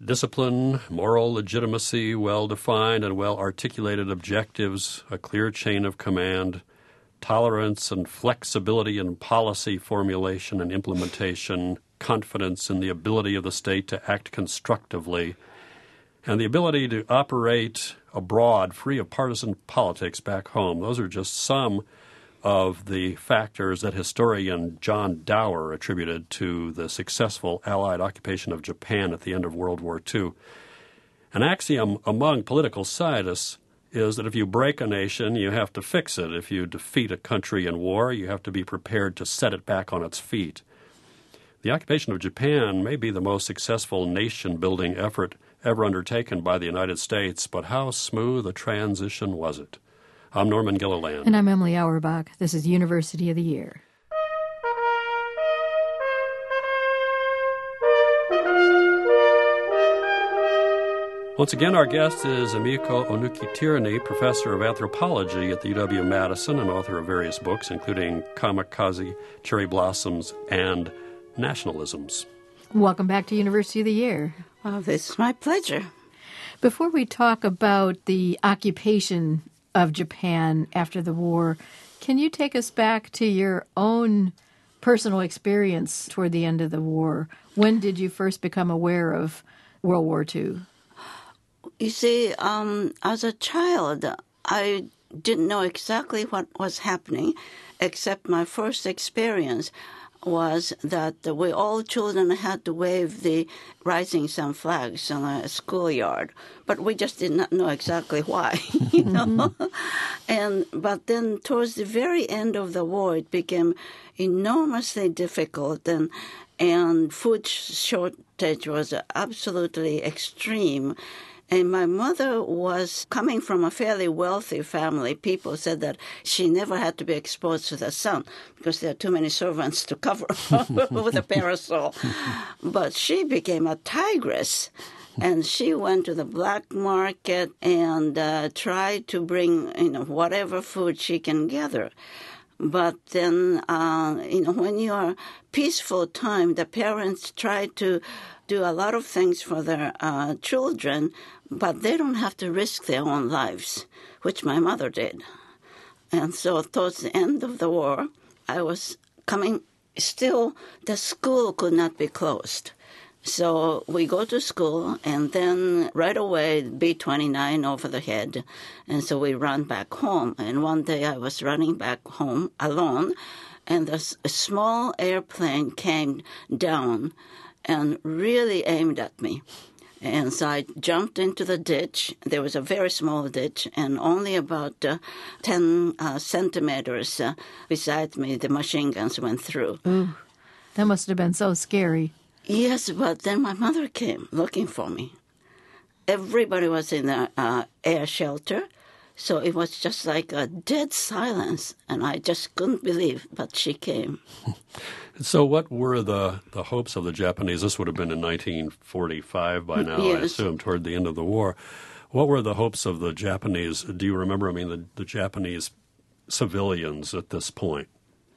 discipline, moral legitimacy, well-defined and well-articulated objectives, a clear chain of command, tolerance and flexibility in policy formulation and implementation, confidence in the ability of the state to act constructively, and the ability to operate abroad free of partisan politics back home. Those are just some of the factors that historian John Dower attributed to the successful Allied occupation of Japan at the end of World War II. An axiom among political scientists is that if you break a nation, you have to fix it. If you defeat a country in war, you have to be prepared to set it back on its feet. The occupation of Japan may be the most successful nation-building effort ever undertaken by the United States, but how smooth a transition was it? I'm Norman Gilliland. And I'm Emily Auerbach. This is University of the Year. Once again, our guest is Emiko Onuki-Tierney, professor of anthropology at the UW-Madison and author of various books, including Kamikaze, Cherry Blossoms, and Nationalisms. Welcome back to University of the Year. Oh, this is my pleasure. Before we talk about the occupation of Japan after the war, can you take us back to your own personal experience toward the end of the war? When did you first become aware of World War II? You see, as a child, I didn't know exactly what was happening, except my first experience was that we all children had to wave the Rising Sun flags on a schoolyard, but we just did not know exactly why, you know. But then towards the very end of the war, it became enormously difficult, and food shortage was absolutely extreme. And my mother was coming from a fairly wealthy family. People said that she never had to be exposed to the sun because there are too many servants to cover with a parasol. But she became a tigress, and she went to the black market and tried to bring, whatever food she can gather. But then, when you are peaceful time, the parents try to do a lot of things for their children, but they don't have to risk their own lives, which my mother did. And so towards the end of the war, I was coming, still the school could not be closed. So we go to school, and then right away, B-29 over the head. And so we run back home. And one day I was running back home alone, and a small airplane came down and really aimed at me. And so I jumped into the ditch. There was a very small ditch, and only about 10 centimeters beside me, the machine guns went through. Ooh, that must have been so scary. Yes, but then my mother came looking for me. Everybody was in the air shelter, so it was just like a dead silence, and I just couldn't believe, but she came. So what were the hopes of the Japanese? This would have been in 1945 by now, yes. I assume, toward the end of the war. What were the hopes of the Japanese? Do you remember, the Japanese civilians at this point?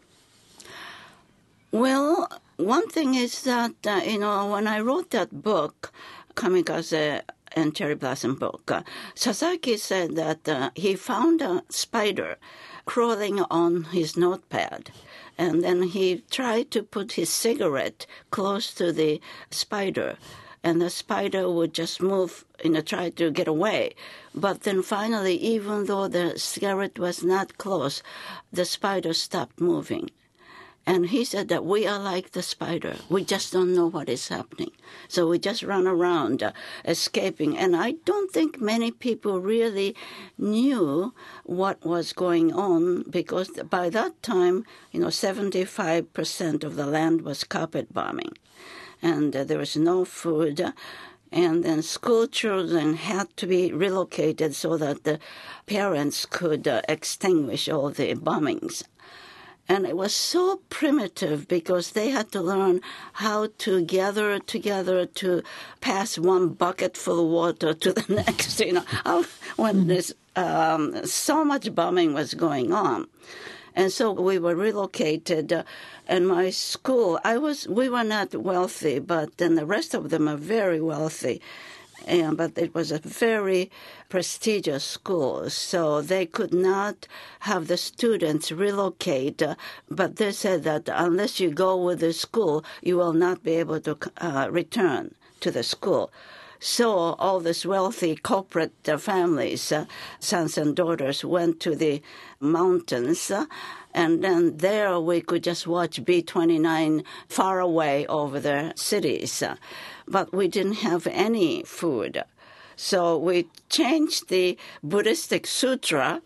Well, one thing is that, when I wrote that book, Kamikaze and Cherry Blossom book, Sasaki said that he found a spider crawling on his notepad. And then he tried to put his cigarette close to the spider, and the spider would just move, try to get away. But then finally, even though the cigarette was not close, the spider stopped moving. And he said that we are like the spider. We just don't know what is happening. So we just run around escaping. And I don't think many people really knew what was going on, because by that time, 75% of the land was carpet bombing. And there was no food. And then school children had to be relocated so that the parents could extinguish all the bombings. And it was so primitive because they had to learn how to gather together to pass one bucket full of water to the next, when there's so much bombing was going on. And so we were relocated. And my school, we were not wealthy, but then the rest of them are very wealthy. But it was a very prestigious school, so they could not have the students relocate. But they said that unless you go with the school, you will not be able to return to the school. So all these wealthy corporate families, sons and daughters, went to the mountains. And then there we could just watch B-29 far away over the cities. But we didn't have any food. So we changed the Buddhistic sutra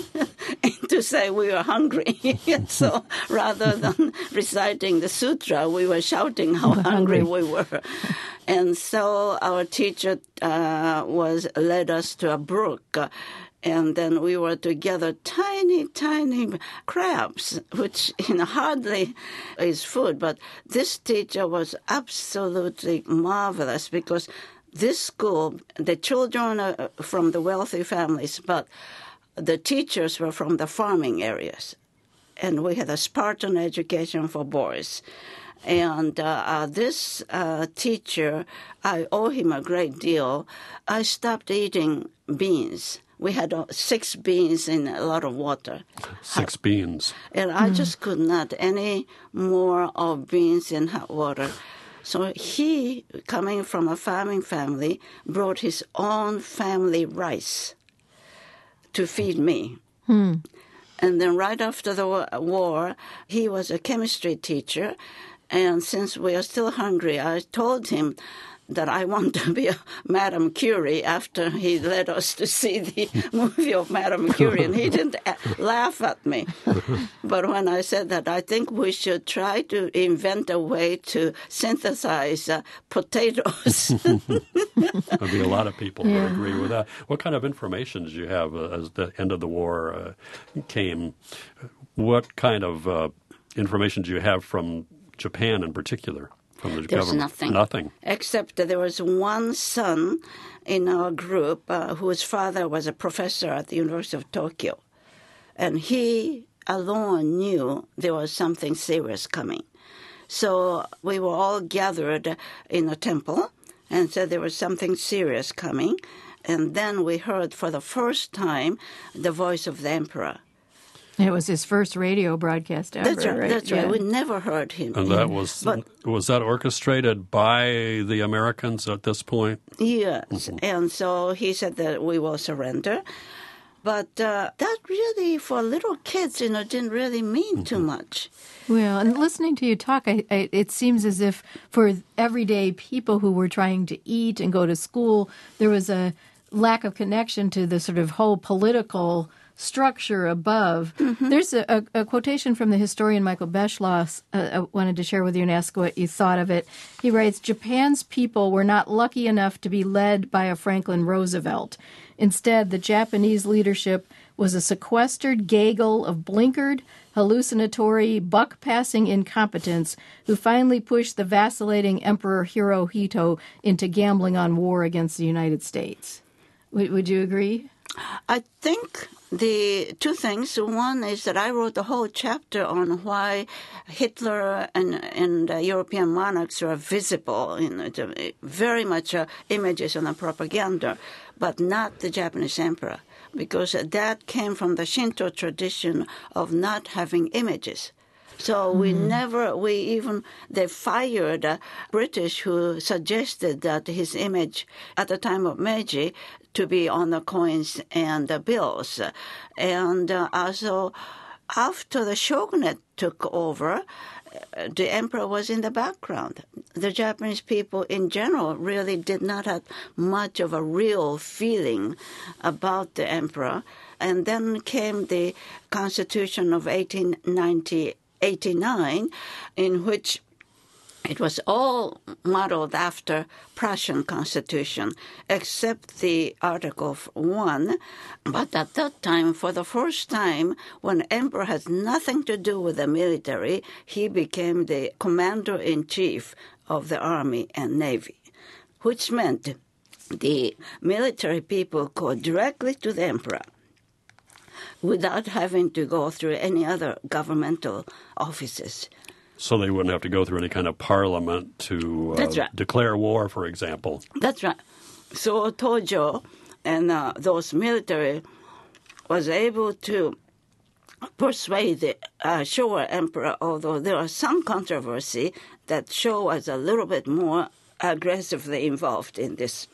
to say we were hungry. So rather than reciting the sutra, we were shouting how hungry we were. And so our teacher led us to a brook. And then we were to gather tiny, tiny crabs, which hardly is food. But this teacher was absolutely marvelous because this school, the children are from the wealthy families, but the teachers were from the farming areas. And we had a Spartan education for boys. And this teacher, I owe him a great deal. I stopped eating beans. We had 6 beans in a lot of water. 6 beans. And I just could not any more of beans in hot water. So he, coming from a farming family, brought his own family rice to feed me. And then right after the war, he was a chemistry teacher. And since we are still hungry, I told him that I want to be a Madame Curie after he led us to see the movie of Madame Curie. And he didn't laugh at me. But when I said that I think we should try to invent a way to synthesize potatoes. There'd be a lot of people who would agree with that. What kind of information did you have as the end of the war came? What kind of information do you have from Japan in particular? From the There's government? nothing. Except that there was one son in our group whose father was a professor at the University of Tokyo. And he alone knew there was something serious coming. So we were all gathered in a temple and said there was something serious coming. And then we heard for the first time the voice of the emperor. It was his first radio broadcast ever. That's right. That's right. We never heard him. And that was that orchestrated by the Americans at this point? Yes. Mm-hmm. And so he said that we will surrender. But that really, for little kids, didn't really mean too much. Well, and listening to you talk, it seems as if for everyday people who were trying to eat and go to school, there was a lack of connection to the sort of whole political structure above. Mm-hmm. There's a quotation from the historian Michael Beschloss I wanted to share with you and ask what you thought of it. He writes, Japan's people were not lucky enough to be led by a Franklin Roosevelt. Instead, the Japanese leadership was a sequestered gaggle of blinkered, hallucinatory, buck-passing incompetents who finally pushed the vacillating Emperor Hirohito into gambling on war against the United States. Would you agree? I think the two things. One is that I wrote a whole chapter on why Hitler and European monarchs are visible, very much images on the propaganda, but not the Japanese emperor, because that came from the Shinto tradition of not having images. So they fired British who suggested that his image at the time of Meiji to be on the coins and the bills. And also after the shogunate took over, the emperor was in the background. The Japanese people in general really did not have much of a real feeling about the emperor. And then came the Constitution of 1889, in which it was all modeled after Prussian Constitution, except the Article 1. But at that time, for the first time, when emperor has nothing to do with the military, he became the commander-in-chief of the army and navy, which meant the military people go directly to the emperor, without having to go through any other governmental offices. So they wouldn't have to go through any kind of parliament to That's right. declare war, for example. That's right. So Tojo and those military was able to persuade the Showa emperor, although there was some controversy that Showa was a little bit more aggressively involved in this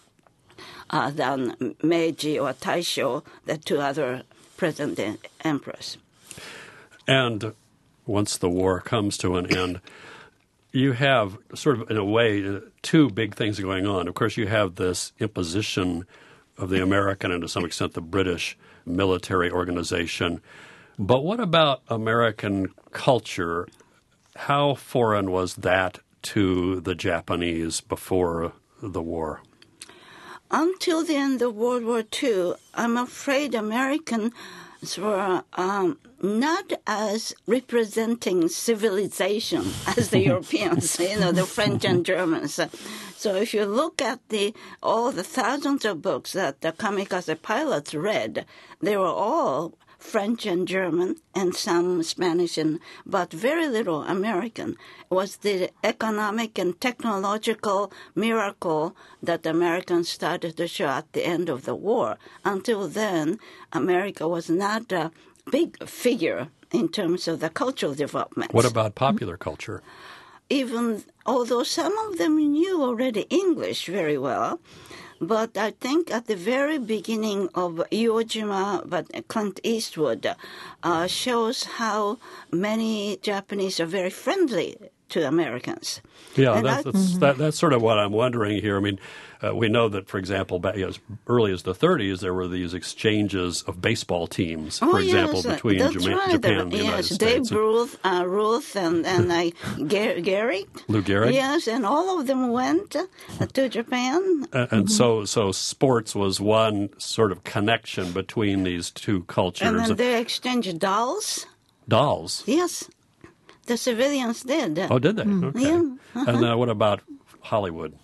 than Meiji or Taisho, the two other present emperors. And once the war comes to an end, you have sort of, in a way, two big things going on. Of course, you have this imposition of the American and to some extent the British military organization. But what about American culture? How foreign was that to the Japanese before the war? Until the end of World War II, I'm afraid Americans were not as representing civilization as the Europeans, the French and Germans. So if you look at all the thousands of books that the kamikaze pilots read, they were all French and German and some Spanish, but very little American. It was the economic and technological miracle that the Americans started to show at the end of the war. Until then, America was not a big figure in terms of the cultural development. What about popular culture? Even although some of them knew already English very well, but I think at the very beginning of Iwo Jima, but Clint Eastwood shows how many Japanese are very friendly to Americans. Yeah, that's sort of what I'm wondering here. I mean, we know that, for example, back as early as the 30s, there were these exchanges of baseball teams, for example, between Japan and the United States. Dave Ruth and Gehrig. Lou Gehrig? Yes, and all of them went to Japan. And so sports was one sort of connection between these two cultures. And then they exchanged dolls. Dolls? Yes. The civilians did. Oh, did they? Okay. Yeah. And what about Hollywood?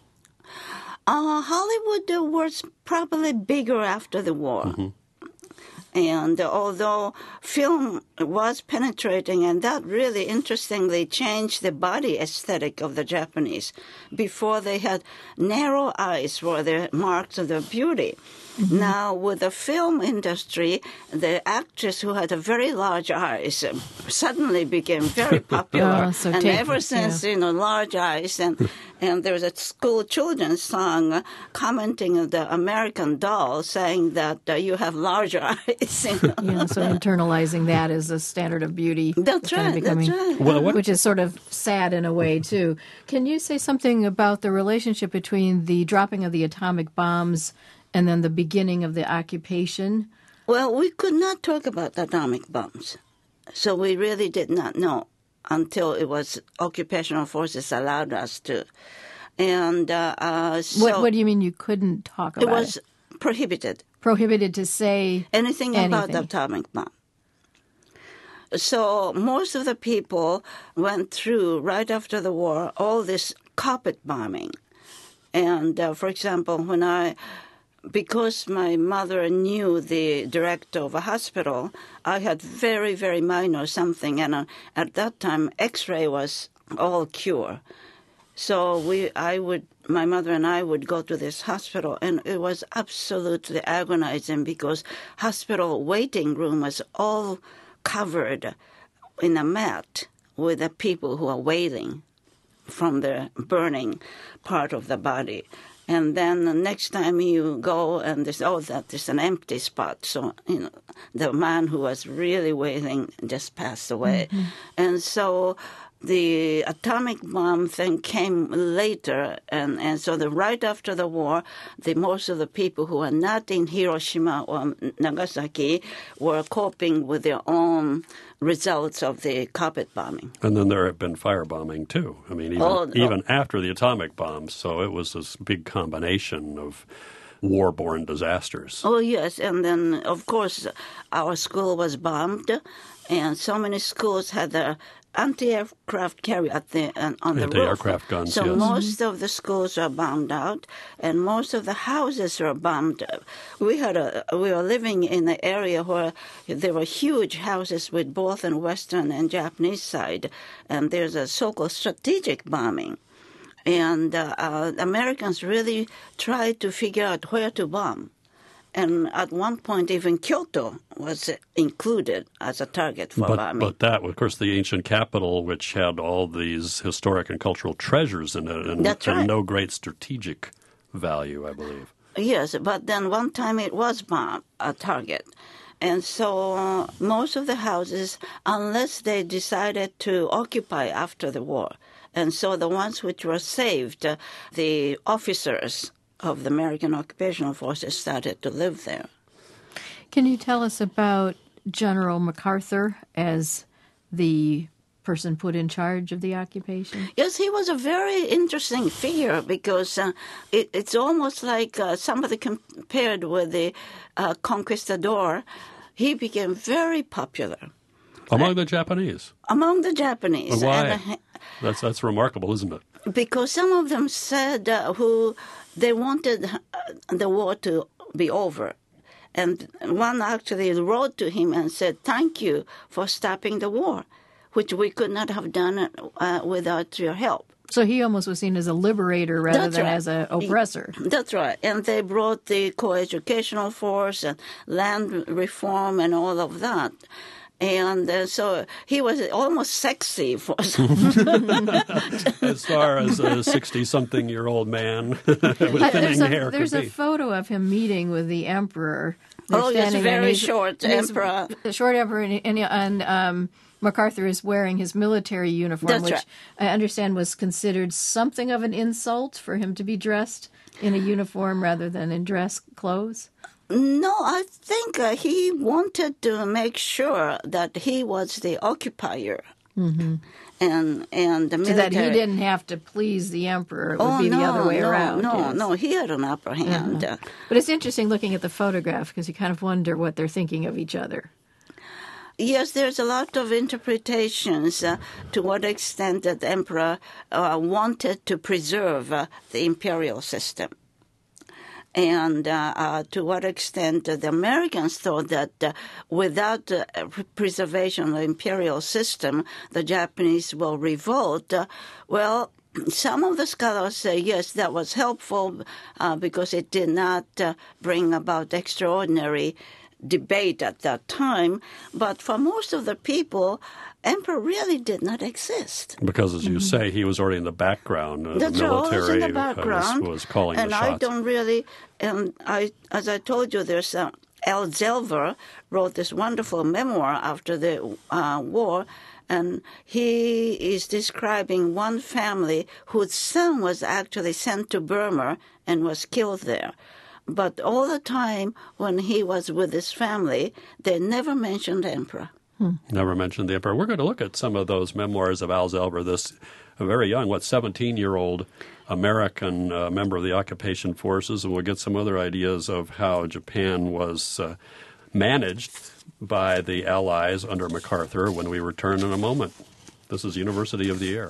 Hollywood was probably bigger after the war. Mm-hmm. And although film was penetrating, and that really interestingly changed the body aesthetic of the Japanese. Before they had narrow eyes for the marks of their beauty. Mm-hmm. Now, with the film industry, the actress who had a very large eyes suddenly became very popular. And ever since, large eyes. And there was a school children's song commenting on the American Doll, saying that you have large eyes. Yeah, so internalizing that as a standard of beauty. That's right. Well, which is sort of sad in a way, too. Can you say something about the relationship between the dropping of the atomic bombs and then the beginning of the occupation? Well, we could not talk about atomic bombs. So we really did not know until it was occupational forces allowed us to. And what do you mean you couldn't talk about it? It was prohibited. Prohibited to say anything about the atomic bomb. So most of the people went through, right after the war, all this carpet bombing. And, for example, because my mother knew the director of a hospital, I had very, very minor something. And at that time, X-ray was all cure. So my mother and I would go to this hospital, and it was absolutely agonizing because hospital waiting room was all covered in a mat with the people who are wailing from the burning part of the body. And then the next time you go and there's an empty spot. So, the man who was really wailing just passed away. Mm-hmm. And so the atomic bomb thing came later. And so right after the war, most of the people who are not in Hiroshima or Nagasaki were coping with their own results of the carpet bombing. And then there had been firebombing, too. I mean, even after the atomic bombs. So it was this big combination of war-borne disasters. Oh, yes. And then, of course, our school was bombed. And so many schools had anti-aircraft carrier on the roof. Anti-aircraft guns, so yes. most of the schools are bombed out, and most of the houses are bombed. We were living in an area where there were huge houses with both on Western and Japanese side, and there's a so-called strategic bombing. And Americans really tried to figure out where to bomb. And at one point, even Kyoto was included as a target for bombing. But that, of course, the ancient capital, which had all these historic and cultural treasures in it, and, That's right. and no great strategic value, I believe. Yes, but then one time it was bombed, a target. And so most of the houses, unless they decided to occupy after the war, and so the ones which were saved, the officers of the American occupational forces started to live there. Can you tell us about General MacArthur as the person put in charge of the occupation? Yes, he was a very interesting figure because it's almost like somebody compared with the conquistador. He became very popular. Among the Japanese? Among the Japanese. Why? And, That's remarkable, isn't it? because some of them said they wanted the war to be over. And one actually wrote to him and said, "Thank you for stopping the war, which we could not have done without your help." So he almost was seen as a liberator rather That's than right. as an oppressor. That's right. And they brought the coeducational force and land reform and all of that. And so he was almost sexy for some. As far as a 60-something-year-old man with thinning hair could There's a be. photo of him meeting with the emperor. They're Oh, yes, standing there, and very he's- short and he's- emperor. Short emperor, and MacArthur is wearing his military uniform, That's which right. I understand was considered something of an insult for him to be dressed in a uniform rather than in dress clothes. No, I think he wanted to make sure that he was the occupier. Mm-hmm. And the military. So that he didn't have to please the emperor. It would be the other way around. Yes. No, he had an upper hand. But it's interesting looking at the photograph because you kind of wonder what they're thinking of each other. Yes, there's a lot of interpretations to what extent that the emperor wanted to preserve the imperial system. And to what extent the Americans thought that without the preservation of the imperial system, the Japanese will revolt. Well, some of the scholars say, yes, that was helpful because it did not bring about extraordinary debate at that time. But for most of the people, emperor really did not exist. Because, as you say, he was already in the background. That's the always military in the background. was calling and the shots. I don't really, as I told you, there's Al Zelver wrote this wonderful memoir after the war, and he is describing one family whose son was actually sent to Burma and was killed there. But all the time when he was with his family, they never mentioned the emperor. Never mentioned the emperor. We're going to look at some of those memoirs of Al Zelver, this very young, 17-year-old American member of the occupation forces, and we'll get some other ideas of how Japan was managed by the Allies under MacArthur when we return in a moment. This is University of the Air.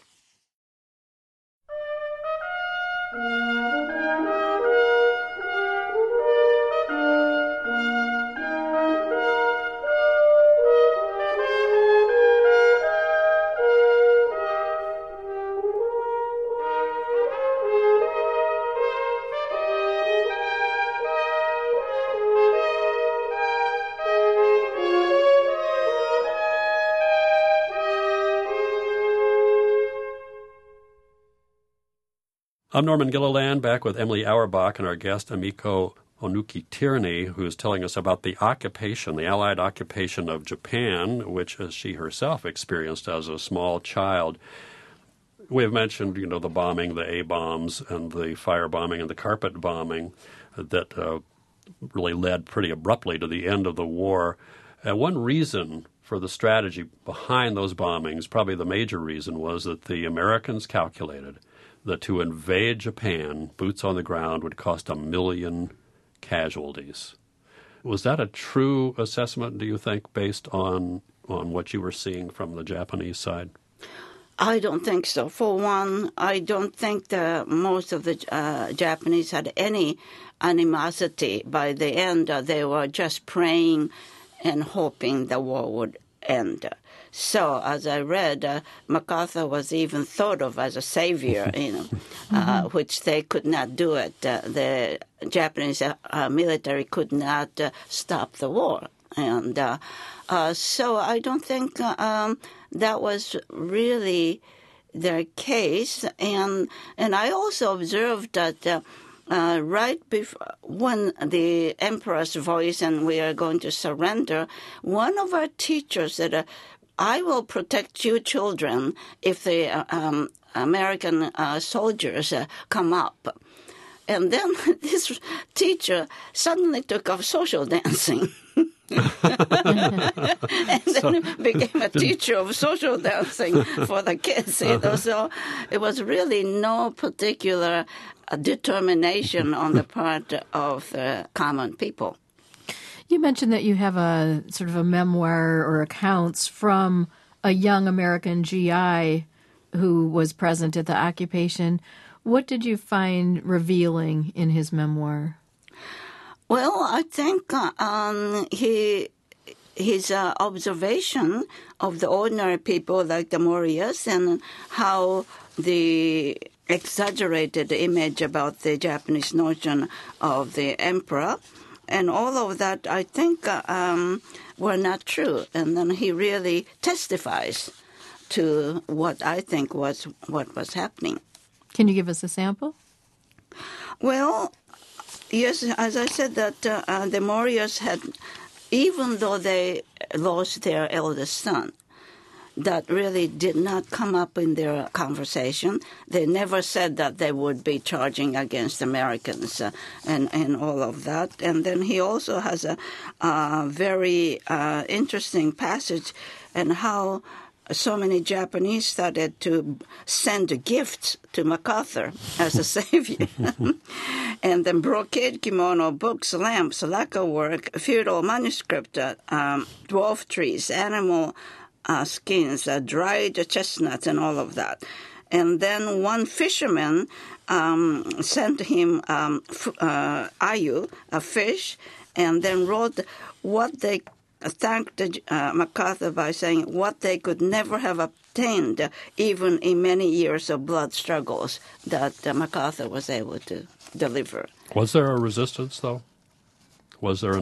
I'm Norman Gilliland, back with Emily Auerbach and our guest, Emiko Onuki-Tierney, who is telling us about the occupation, the Allied occupation of Japan, which she herself experienced as a small child. We have mentioned, the bombing, the A-bombs, and the firebombing and the carpet bombing that really led pretty abruptly to the end of the war. And one reason for the strategy behind those bombings, probably the major reason, was that the Americans calculated that to invade Japan, boots on the ground, would cost 1 million casualties. Was that a true assessment, do you think, based on on what you were seeing from the Japanese side? I don't think so. For one, I don't think that most of the Japanese had any animosity. By the end, they were just praying and hoping the war would end. So, as I read, MacArthur was even thought of as a savior, which they could not do it. The Japanese military could not stop the war. And so I don't think that was really their case. And I also observed that right before, when the emperor's voice and we are going to surrender, one of our teachers said, I will protect you children if the American soldiers come up. And then this teacher suddenly took up social dancing. And then became a teacher of social dancing for the kids. So it was really no particular determination on the part of the common people. You mentioned that you have a sort of a memoir or accounts from a young American GI who was present at the occupation. What did you find revealing in his memoir? Well, I think his observation of the ordinary people like the Morias and how the exaggerated image about the Japanese notion of the emperor and all of that, I think, were not true. And then he really testifies to what I think was what was happening. Can you give us a sample? Well, yes, as I said, that the Morias had, even though they lost their eldest son, that really did not come up in their conversation. They never said that they would be charging against Americans and all of that. And then he also has a very interesting passage and how so many Japanese started to send gifts to MacArthur as a savior. And then brocade kimono, books, lamps, lacquer work, feudal manuscript, dwarf trees, animal skins, dried chestnuts, and all of that. And then one fisherman sent him ayu, a fish, and then wrote what they thanked MacArthur by saying what they could never have obtained, even in many years of blood struggles that MacArthur was able to deliver. Was there a resistance, though? Was there an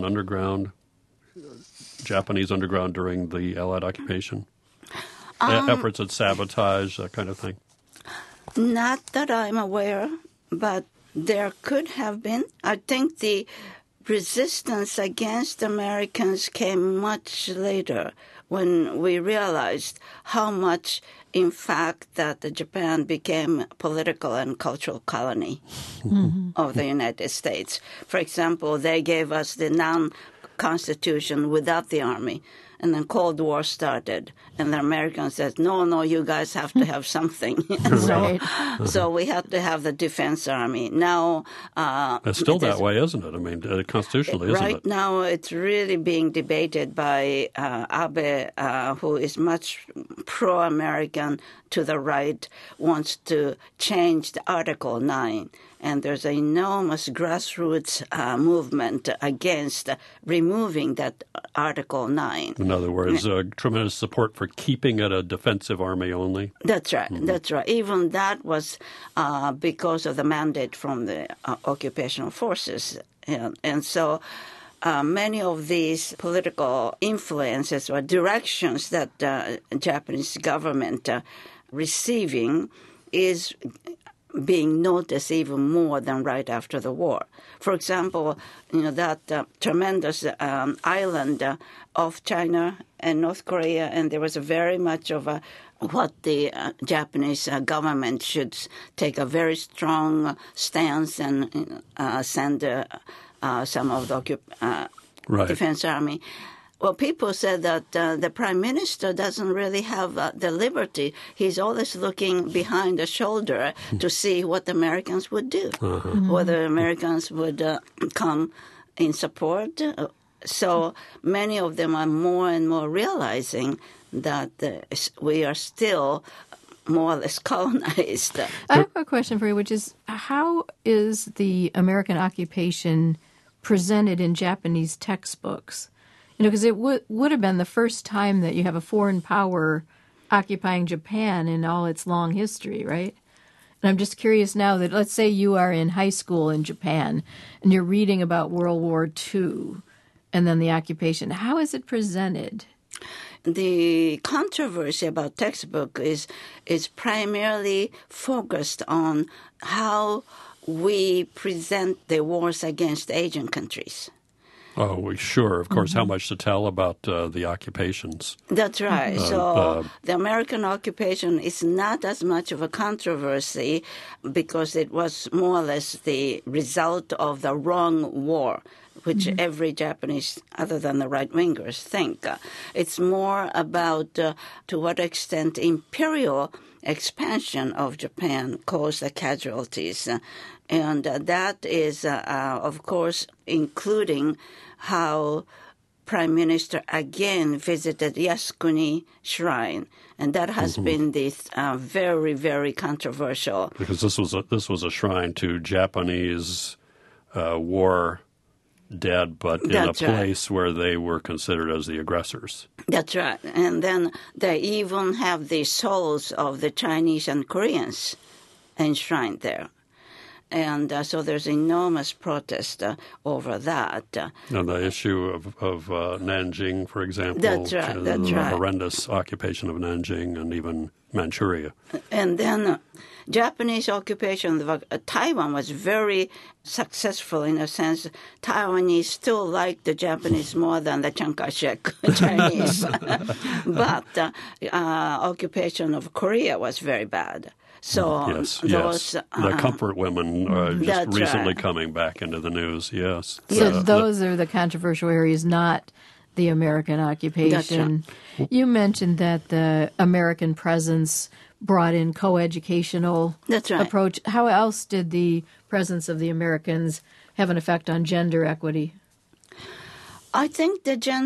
Japanese underground during the Allied occupation? Efforts at sabotage, that kind of thing? Not that I'm aware, but there could have been. I think the resistance against Americans came much later when we realized how much, in fact, that Japan became a political and cultural colony of the United States. For example, they gave us the non-constitution without the army. And then Cold War started, and the Americans said, no, you guys have to have something. So we had to have the defense army. Now... it's still that way, isn't it? I mean, constitutionally, isn't it? Right now, it's really being debated by Abe, who is much pro-American to the right, wants to change the Article 9. And there's an enormous grassroots movement against removing that Article 9. In other words, tremendous support for keeping it a defensive army only. That's right. That's right. Even that was because of the mandate from the occupational forces. And so many of these political influences or directions that the Japanese government receiving is being noticed even more than right after the war. For example, that tremendous island off China and North Korea, and there was very much of what the Japanese government should take a very strong stance and send some of the defense army. Well, people said that the prime minister doesn't really have the liberty. He's always looking behind the shoulder to see what the Americans would do, whether Americans would come in support, So many of them are more and more realizing that we are still more or less colonized. I have a question for you, which is, how is the American occupation presented in Japanese textbooks? Because it would have been the first time that you have a foreign power occupying Japan in all its long history, right? And I'm just curious now that, let's say you are in high school in Japan and you're reading about World War II and then the occupation. How is it presented? The controversy about textbook is primarily focused on how we present the wars against Asian countries. Oh, sure. Of course, how much to tell about the occupations. That's right. So the American occupation is not as much of a controversy because it was more or less the result of the wrong war, which every Japanese, other than the right-wingers, think. It's more about to what extent imperial expansion of Japan caused the casualties. And that is, of course, including how Prime Minister again visited Yasukuni Shrine. And that has been this very, very controversial. Because this was a shrine to Japanese war dead, but in a place where they were considered as the aggressors. That's right. And then they even have the souls of the Chinese and Koreans enshrined there. And so there's enormous protest over that. And the issue of Nanjing, for example. That's right. The horrendous occupation of Nanjing and even Manchuria. And then Japanese occupation of Taiwan was very successful in a sense. Taiwanese still like the Japanese more than the Chiang Kai-shek Chinese. But occupation of Korea was very bad. So yes. The comfort women just recently coming back into the news, yes. So those are the controversial areas, not the American occupation. Right. You mentioned that the American presence brought in coeducational approach. How else did the presence of the Americans have an effect on gender equity? I think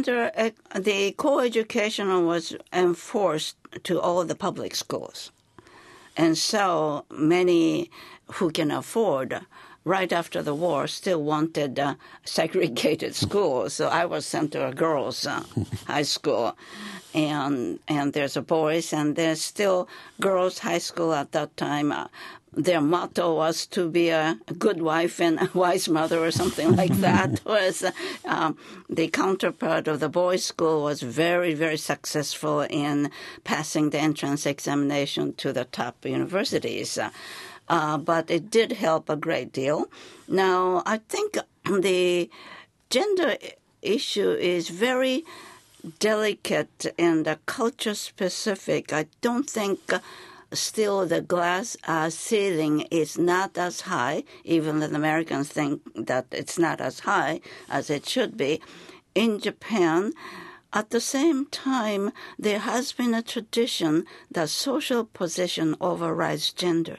the coeducational was enforced to all the public schools. And so many who can afford, right after the war, still wanted segregated schools. So I was sent to a girls' high school, and there's a boys, and there's still girls' high school at that time. Their motto was to be a good wife and a wise mother or something like that. Was the counterpart of the boys' school was very, very successful in passing the entrance examination to the top universities. But it did help a great deal. Now, I think the gender issue is very delicate and culture-specific. I don't think still the glass ceiling is not as high, even though the Americans think that it's not as high as it should be. In Japan, at the same time, there has been a tradition that social position overrides gender.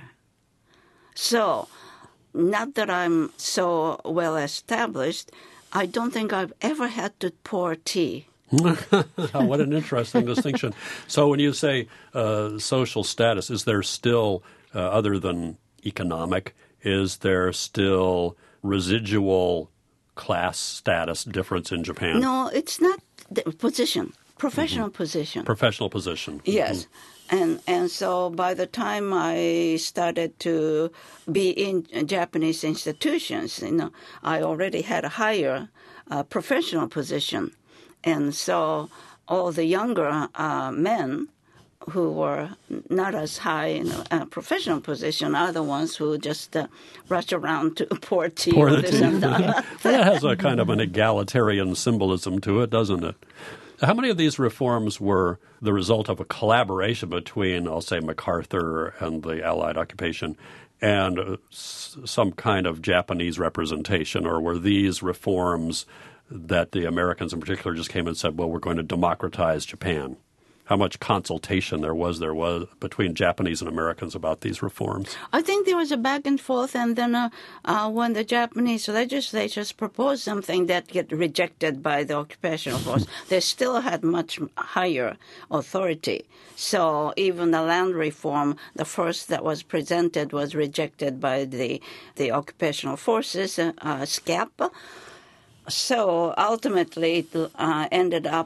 So, not that I'm so well established, I don't think I've ever had to pour tea. What an interesting distinction. So when you say social status, is there still, other than economic, is there still residual class status difference in Japan? No, it's not the position, professional position. Professional position. Yes. And so by the time I started to be in Japanese institutions, I already had a higher professional position. And so all the younger men who were not as high in a professional position are the ones who just rush around to pour tea. And that has a kind of an egalitarian symbolism to it, doesn't it? How many of these reforms were the result of a collaboration between, I'll say, MacArthur and the Allied occupation and some kind of Japanese representation, or were these reforms that the Americans in particular just came and said, well, we're going to democratize Japan? how much consultation there was between Japanese and Americans about these reforms? I think there was a back and forth, and then when the Japanese legislatures proposed something that get rejected by the occupational force, they still had much higher authority. So even the land reform, the first that was presented, was rejected by the occupational forces, SCAP. So ultimately, it ended up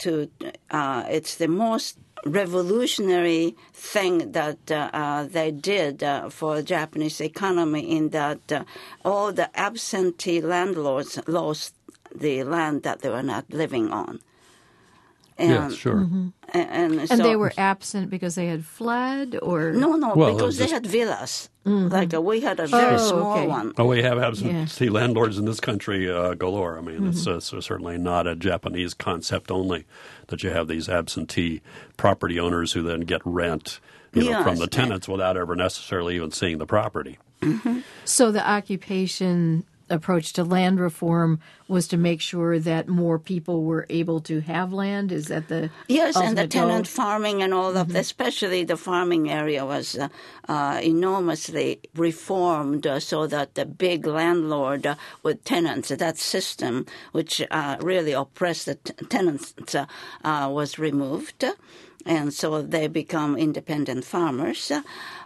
it's the most revolutionary thing that they did for the Japanese economy, in that all the absentee landlords lost the land that they were not living on. Yes, sure. Mm-hmm. And they were absent because they had fled, or No, Well, because they just- had villas. Mm-hmm. Like we had a very small okay. one. Oh, we have absentee landlords in this country galore. I mean, it's certainly not a Japanese concept only that you have these absentee property owners who then get rent Yes, from the tenants without ever necessarily even seeing the property. so the occupation approach to land reform was to make sure that more people were able to have land? Is that the Yes, and the ultimate goal? tenant farming and all of, especially the farming area, was enormously reformed so that the big landlord with tenants, that system, which really oppressed the tenants, was removed. And so they become independent farmers.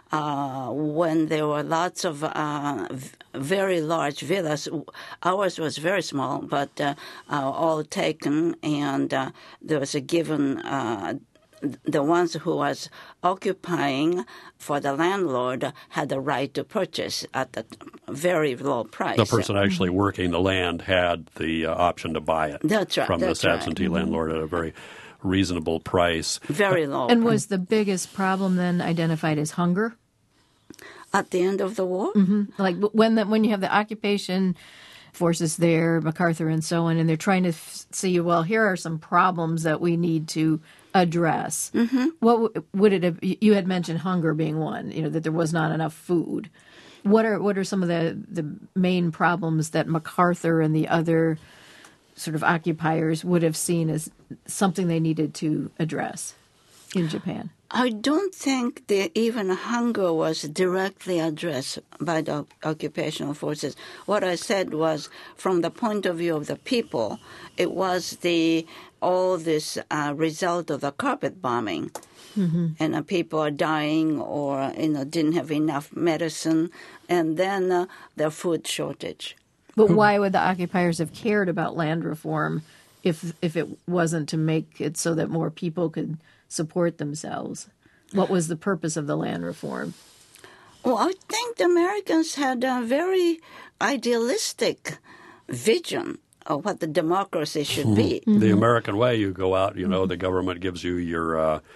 When there were lots of very large villas, ours was very small, but all taken, and there was a given, the ones who was occupying for the landlord had the right to purchase at a very low price. The person actually working the land had the option to buy it That's right, from that's this absentee landlord at a very reasonable price. Very low. And was the biggest problem then identified as hunger? At the end of the war? Like when you have the occupation forces there, MacArthur and so on, and they're trying to see, well, here are some problems that we need to address. What would it have? You had mentioned hunger being one. That there was not enough food. What are some of the main problems that MacArthur and the other sort of occupiers would have seen as something they needed to address in Japan? I don't think even hunger was directly addressed by the occupational forces. What I said was, from the point of view of the people, it was all this result of the carpet bombing. And people are dying, or didn't have enough medicine, and then the food shortage. But why would the occupiers have cared about land reform if it wasn't to make it so that more people could support themselves? What was the purpose of the land reform? Well, I think the Americans had a very idealistic vision of what the democracy should be. The American way, you go out, the government gives you your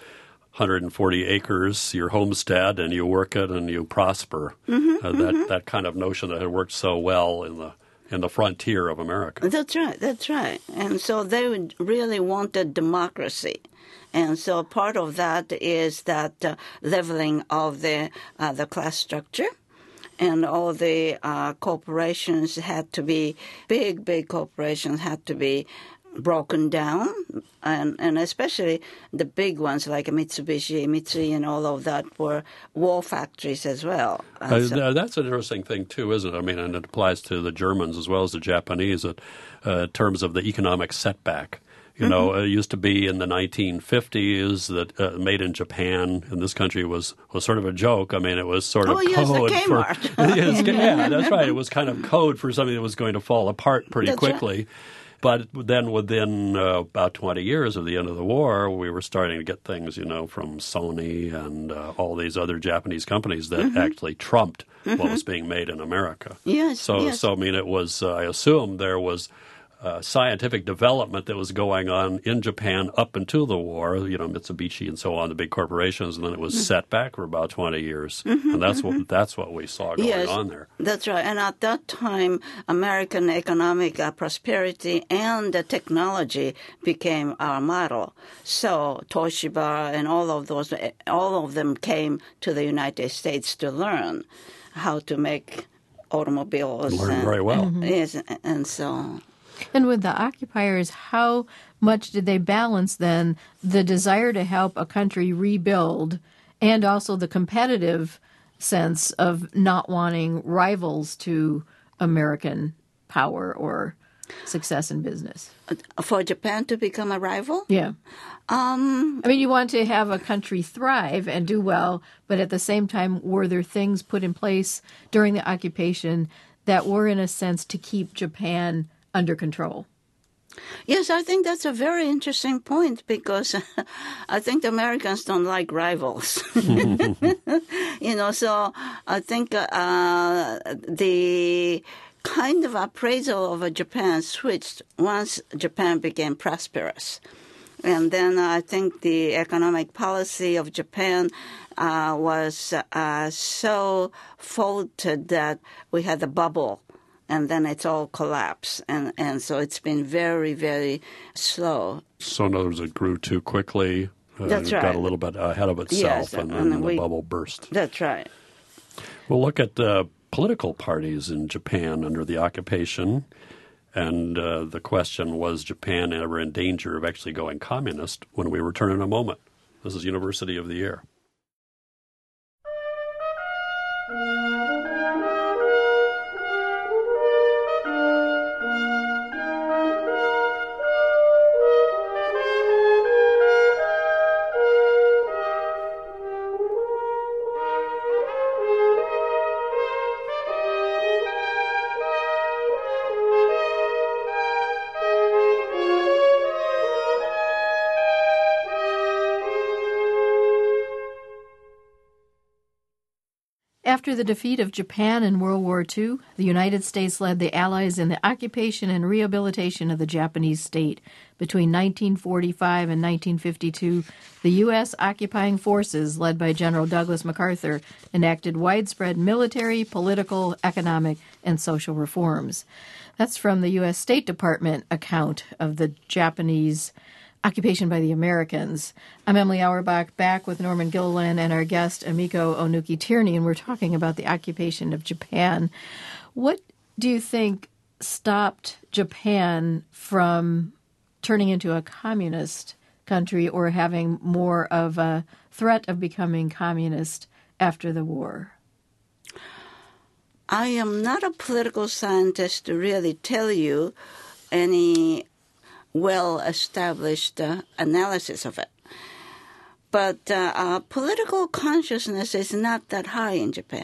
140 acres, your homestead, and you work it and you prosper. That kind of notion that had worked so well in the frontier of America. That's right. And so they really wanted democracy. And so part of that is that leveling of the class structure. And all the corporations had to be, big corporations had to be broken down, and especially the big ones like Mitsubishi, Mitsui, and all of that were war factories as well. That's an interesting thing, too, isn't it? I mean, and it applies to the Germans as well as the Japanese in terms of the economic setback. It used to be in the 1950s that made in Japan in this country was sort of a joke. I mean, it was sort of code the for Kmart. yeah, that's right. It was kind of code for something that was going to fall apart pretty quickly. Right. But then within about 20 years of the end of the war, we were starting to get things, from Sony and all these other Japanese companies that actually trumped what was being made in America. Yes. So I mean, it was, I assume there was scientific development that was going on in Japan up until the war, Mitsubishi and so on, the big corporations, and then it was set back for about 20 years. And that's what we saw going on there. That's right. And at that time, American economic prosperity and technology became our model. So Toshiba and all of them came to the United States to learn how to make automobiles. Learned very well. Yes, and so. And with the occupiers, how much did they balance then the desire to help a country rebuild and also the competitive sense of not wanting rivals to American power or success in business? For Japan to become a rival? Yeah. I mean, you want to have a country thrive and do well, but at the same time, were there things put in place during the occupation that were, in a sense, to keep Japan under control? Yes, I think that's a very interesting point because I think the Americans don't like rivals. So I think the kind of appraisal of Japan switched once Japan became prosperous. And then I think the economic policy of Japan was so faulted that we had the bubble, and then it's all collapsed. And so it's been very, very slow. So in other words, it grew too quickly. That's right. Got a little bit ahead of itself, Yes, and then the bubble burst. That's right. We'll look at political parties in Japan under the occupation. And the question, was Japan ever in danger of actually going communist, when we return in a moment. This is University of the Year. After the defeat of Japan in World War II, the United States led the Allies in the occupation and rehabilitation of the Japanese state. Between 1945 and 1952, the U.S. occupying forces, led by General Douglas MacArthur, enacted widespread military, political, economic, and social reforms. That's from the U.S. State Department account of the Japanese occupation by the Americans. I'm Emily Auerbach, back with Norman Gilliland and our guest, Emiko Onuki-Tierney, and we're talking about the occupation of Japan. What do you think stopped Japan from turning into a communist country or having more of a threat of becoming communist after the war? I am not a political scientist to really tell you any well-established analysis of it. But political consciousness is not that high in Japan.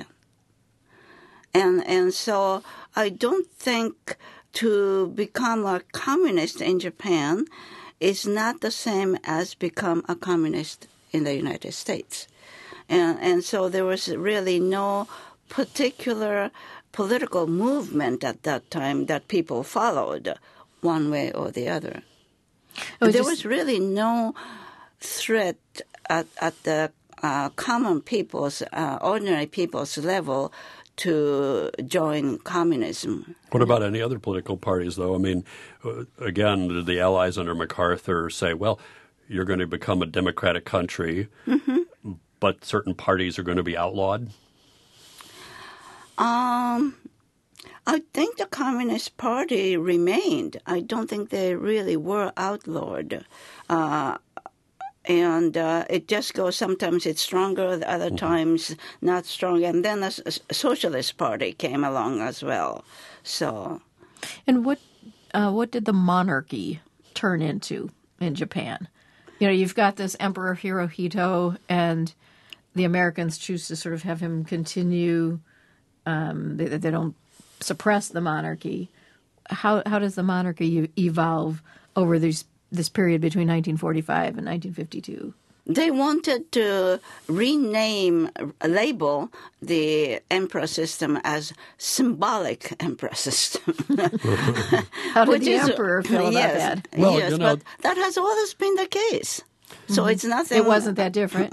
And so I don't think to become a communist in Japan is not the same as become a communist in the United States. And so there was really no particular political movement at that time that people followed one way or the other. There was really no threat at the common people's, ordinary people's level to join communism. What about any other political parties, though? I mean, again, did the Allies under MacArthur say, well, you're going to become a democratic country, but certain parties are going to be outlawed? I think the Communist Party remained. I don't think they really were outlawed. And it just goes, sometimes it's stronger, other times not strong. And then a Socialist Party came along as well. So, and what did the monarchy turn into in Japan? You know, you've got this Emperor Hirohito, and the Americans choose to sort of have him continue. They don't suppress the monarchy. How does the monarchy evolve over this period between 1945 and 1952? They wanted to label the emperor system as symbolic emperor system. How did the emperor feel about that? Well, yes, but that has always been the case. So it's nothing. It wasn't that different.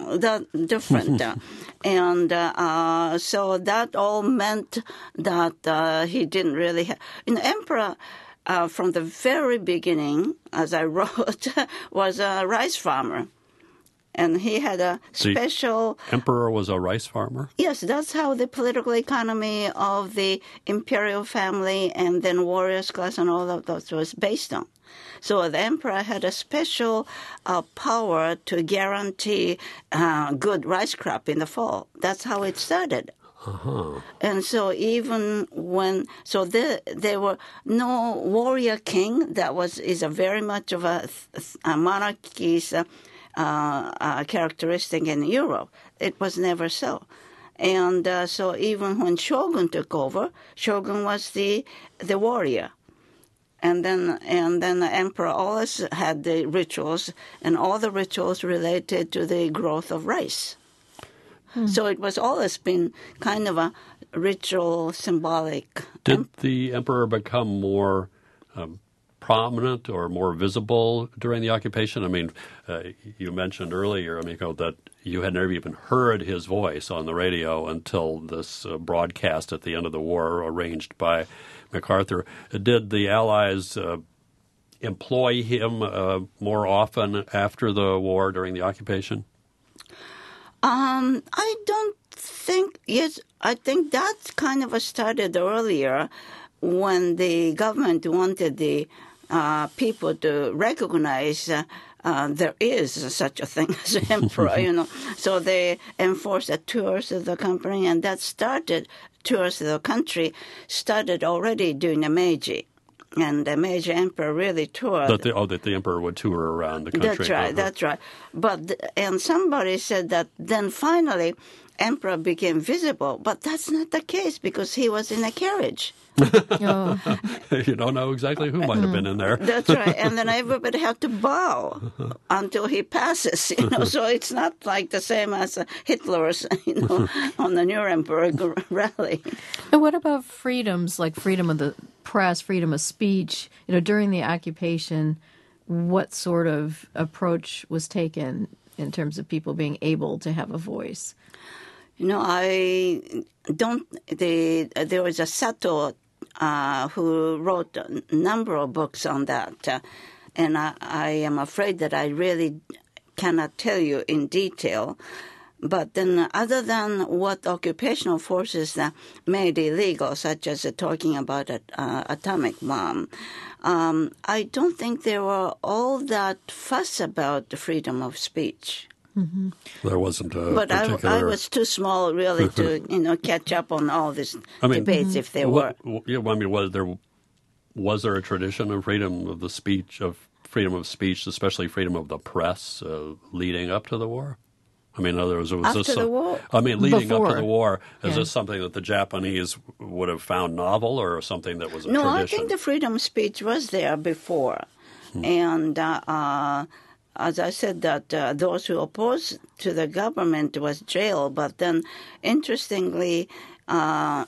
And so that all meant that he didn't really have. Emperor, from the very beginning, as I wrote, was a rice farmer. And he had a special... The emperor was a rice farmer? Yes, that's how the political economy of the imperial family and then warriors class and all of those was based on. So the emperor had a special power to guarantee good rice crop in the fall. That's how it started. Uh-huh. And so even when, so there were no warrior king. That is a very much of a monarchy's characteristic in Europe. It was never so. And so even when Shogun took over, Shogun was the warrior. And then the emperor always had the rituals, and all the rituals related to the growth of rice. So it was always been kind of a ritual, symbolic. Did the emperor become more prominent or more visible during the occupation? I mean, you mentioned earlier, Amiko, that you had never even heard his voice on the radio until this broadcast at the end of the war arranged by MacArthur. Did the Allies employ him more often after the war during the occupation? I don't think, yes, I think that kind of started earlier when the government wanted the people to recognize there is such a thing as an emperor, So they enforced the tours of the company, and that tours of the country started already during the Meiji. And the Meiji emperor really toured. That the emperor would tour around the country. That's right. And somebody said that then finally emperor became visible, but that's not the case because he was in a carriage. Oh. You don't know exactly who might have been in there. That's right. And then everybody had to bow until he passes, So it's not like the same as Hitler's, on the Nuremberg rally. And what about freedoms, like freedom of the press, freedom of speech? During the occupation, what sort of approach was taken in terms of people being able to have a voice? I don't. There was a Sato who wrote a number of books on that, and I am afraid that I really cannot tell you in detail. But then other than what occupational forces made illegal, such as talking about an atomic bomb, I don't think there were all that fuss about the freedom of speech. Mm-hmm. There wasn't a but particular... I was too small really to catch up on all these debates if there were. Was there a tradition of freedom of speech, especially freedom of the press, leading up to the war? In other words, the war? Leading Before. up to the war, is this something that the Japanese would have found novel, or something that was a tradition? tradition? No, I think the freedom of speech was there before. And as I said, that those who opposed to the government was jailed. But then, interestingly, now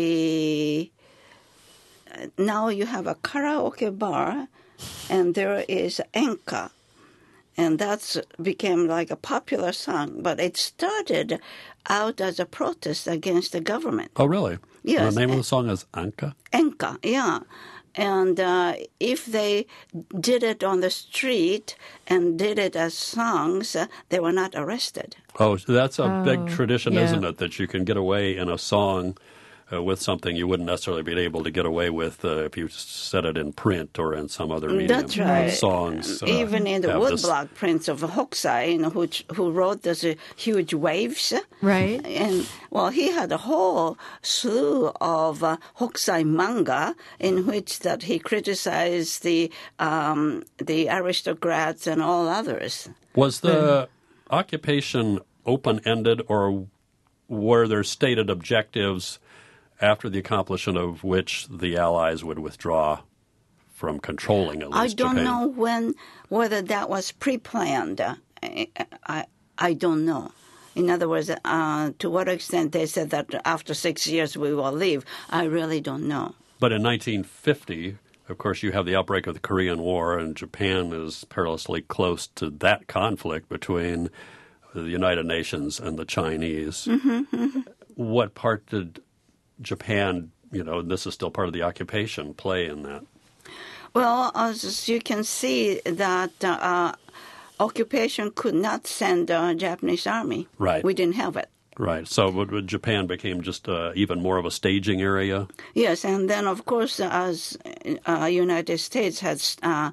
you have a karaoke bar, and there is enka. And that became like a popular song. But it started out as a protest against the government. Oh, really? Yes. The name of the song is Enka? Enka, yeah. And if they did it on the street and did it as songs, they were not arrested. Oh, that's a big tradition, yeah. isn't it? That you can get away in a song with something you wouldn't necessarily be able to get away with if you said it in print or in some other medium. That's right. Songs. Even in the woodblock prints of Hokusai, who wrote those huge waves. Right. And, he had a whole slew of Hokusai manga in which that he criticized the aristocrats and all others. Was the occupation open-ended, or were there stated objectives after the accomplishment of which the Allies would withdraw from controlling at least Japan? I don't know whether that was pre-planned. I don't know. In other words, to what extent they said that after 6 years we will leave, I really don't know. But in 1950, of course, you have the outbreak of the Korean War, and Japan is perilously close to that conflict between the United Nations and the Chinese. Mm-hmm. What part did Japan, and this is still part of the occupation, play in that? Well, as you can see that occupation could not send the Japanese army. Right. We didn't have it. Right. So Japan became just even more of a staging area? Yes, and then, of course, as United States has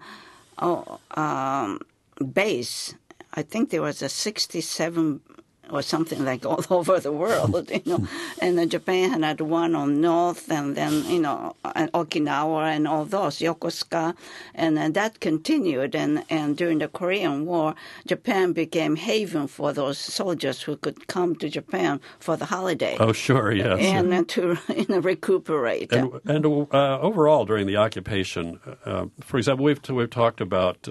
base, I think there was a 67 or something like all over the world, and then Japan had one on North, and then, and Okinawa and all those, Yokosuka, and then that continued, and during the Korean War, Japan became haven for those soldiers who could come to Japan for the holiday. Oh, sure, yes. And to recuperate. And overall, during the occupation, for example, we've talked about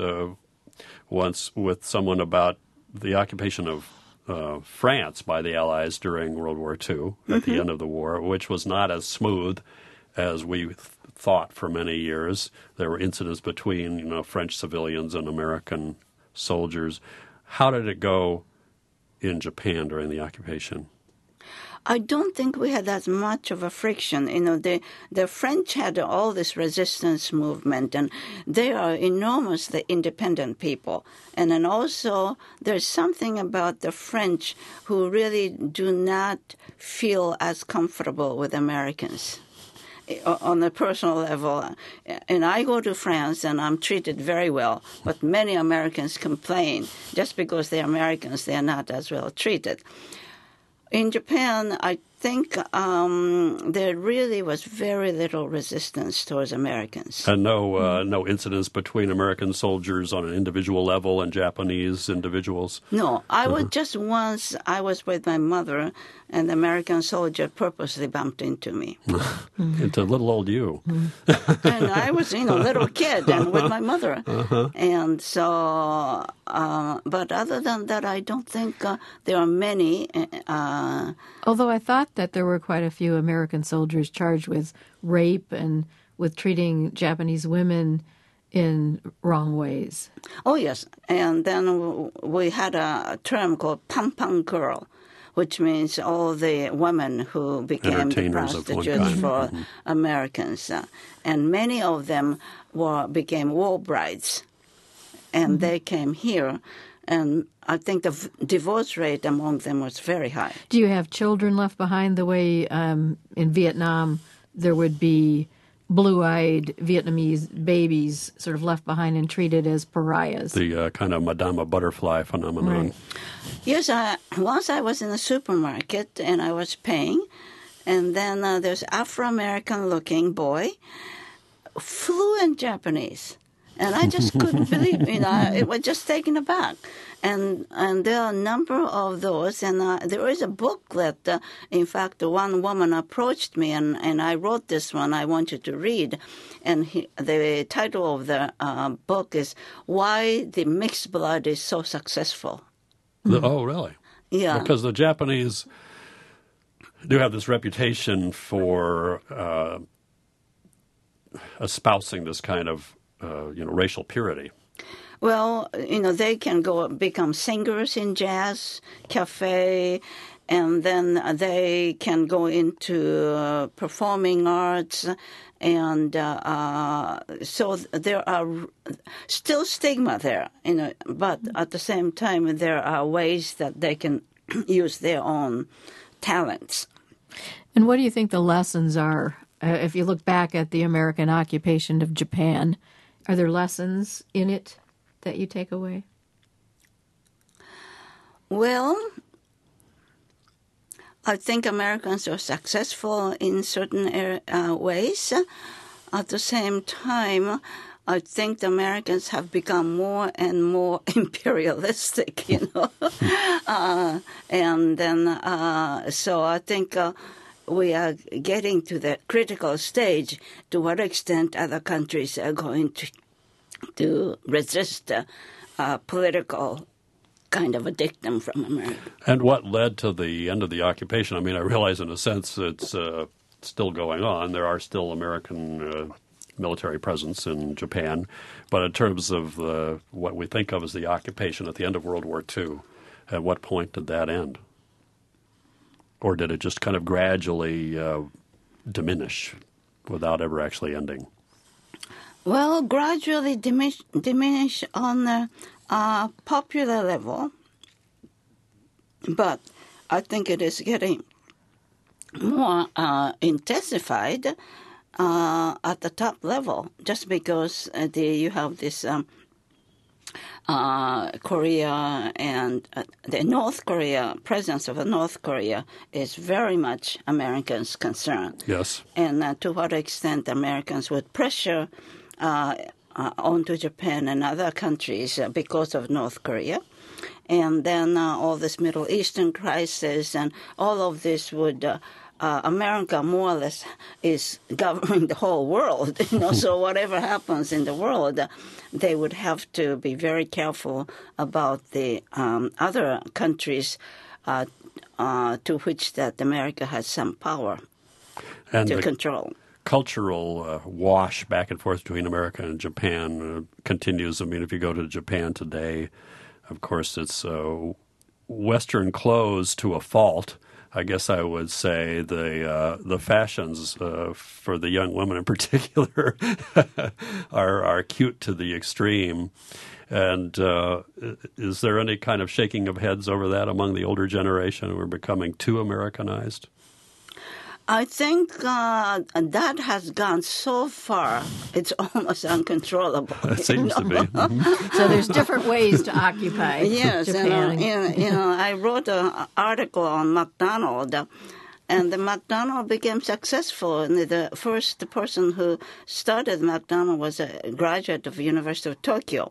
once with someone about the occupation of France by the Allies during World War II at the end of the war, which was not as smooth as we thought for many years. There were incidents between French civilians and American soldiers. How did it go in Japan during the occupation? I don't think we had as much of a friction. The French had all this resistance movement, and they are enormously independent people. And then also there's something about the French who really do not feel as comfortable with Americans on a personal level. And I go to France and I'm treated very well, but many Americans complain just because they're Americans, they're not as well treated. In Japan, I think there really was very little resistance towards Americans. And no incidents between American soldiers on an individual level and Japanese individuals? No. I was just once, I was with my mother, and the American soldier purposely bumped into me. Into little old you. And I was, a little kid and with my mother. And so, but other than that, I don't think there are many. Although I thought that there were quite a few American soldiers charged with rape and with treating Japanese women in wrong ways. Oh, yes. And then we had a term called pampan girl, which means all the women who became the prostitutes for Americans. And many of them became war brides, and they came here. And I think the divorce rate among them was very high. Do you have children left behind the way in Vietnam there would be blue-eyed Vietnamese babies sort of left behind and treated as pariahs? The kind of Madame Butterfly phenomenon. Right. Yes, once I was in a supermarket and I was paying, and then there's Afro-American looking boy, fluent Japanese. And I just couldn't believe, it was just taken aback. And there are a number of those, and there is a booklet. In fact, one woman approached me, and I wrote this one I want you to read. And the title of the book is Why the Mixed Blood is So Successful. Oh, really? Yeah. Because the Japanese do have this reputation for espousing this kind of racial purity. Well, they can become singers in jazz, cafe, and then they can go into performing arts. And so there are still stigma there, but at the same time, there are ways that they can use their own talents. And what do you think the lessons are? If you look back at the American occupation of Japan, are there lessons in it that you take away? Well, I think Americans are successful in certain ways. At the same time, I think the Americans have become more and more imperialistic, and then so I think we are getting to the critical stage to what extent other countries are going to resist political kind of a dictum from America. And what led to the end of the occupation? I mean, I realize in a sense it's still going on. There are still American military presence in Japan. But in terms of what we think of as the occupation at the end of World War II, at what point did that end? Or did it just kind of gradually diminish without ever actually ending? Well, gradually diminish on popular level, but I think it is getting more intensified at the top level, just because you have this Korea and the North Korea presence of North Korea is very much Americans' concern. Yes. And to what extent Americans would pressure onto Japan and other countries because of North Korea. And then all this Middle Eastern crisis and all of this would America more or less is governing the whole world, so whatever happens in the world, they would have to be very careful about the other countries to which that America has some power and to control. Cultural wash back and forth between America and Japan continues. I mean, if you go to Japan today, of course, it's Western clothes to a fault. I guess I would say the fashions for the young women in particular are cute to the extreme. And is there any kind of shaking of heads over that among the older generation? We're becoming too Americanized? I think that has gone so far, it's almost uncontrollable. It seems to be. Mm-hmm. So there's different ways to occupy yes, Japan. I wrote an article on McDonald, and the McDonald became successful. And the first person who started McDonald was a graduate of the University of Tokyo.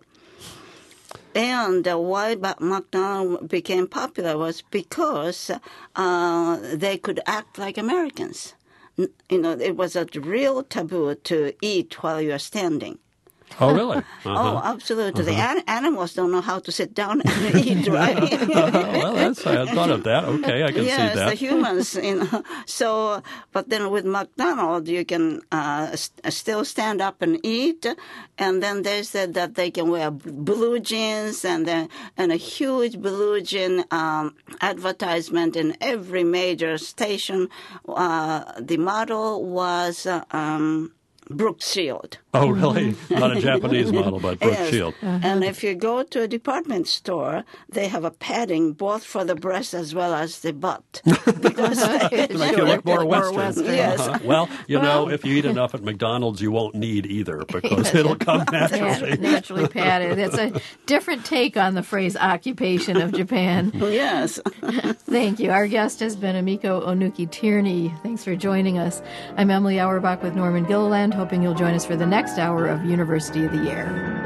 And why McDonald's became popular was because they could act like Americans. It was a real taboo to eat while you are standing. Oh, really? Oh, absolutely. The animals don't know how to sit down and eat, right? Well, I hadn't thought of that. Okay, I can see that. Yes, the humans, So, but then with McDonald's, you can still stand up and eat. And then they said that they can wear blue jeans and a huge blue jean advertisement in every major station. The model was Brooke Shield. Oh, really? Not a Japanese model, but Brooke Yes. Shield. And if you go to a department store, they have a padding both for the breast as well as the butt. Because To make you look more Western. Yes. Well, if you eat enough at McDonald's, you won't need either because it'll come naturally. Naturally padded. It's a different take on the phrase occupation of Japan. Yes. Thank you. Our guest has been Emiko Onuki-Tierney. Thanks for joining us. I'm Emily Auerbach with Norman Gilliland, hoping you'll join us for the next hour of University of the Year.